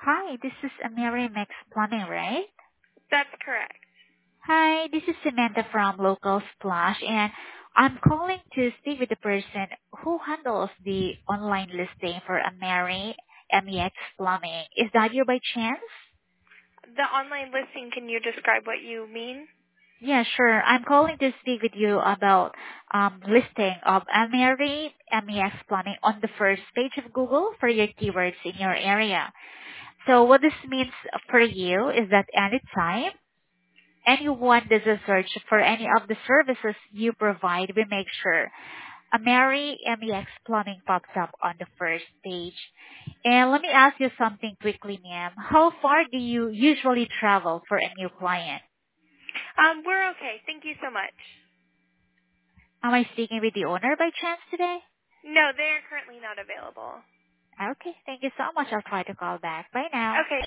Hi, this is Mary Max Plumbing, right? That's correct. Hi, this is Samantha from Local Splash, and I'm calling to speak with the person who handles the online listing for Mary MEX Plumbing. Is that you by chance? The online listing, can you describe what you mean? Yeah, sure. I'm calling to speak with you about listing of Mary MEX Plumbing on the first page of Google for your keywords in your area. So what this means for you is that anytime anyone does a search for any of the services you provide, we make sure a Mary MEX Plumbing pops up on the first page. And let me ask you something quickly, ma'am. How far do you usually travel for a new client? We're okay. Thank you so much. Am I speaking with the owner by chance today? No, they are currently not available. Okay, thank you so much. I'll try to call back. Bye now. Okay.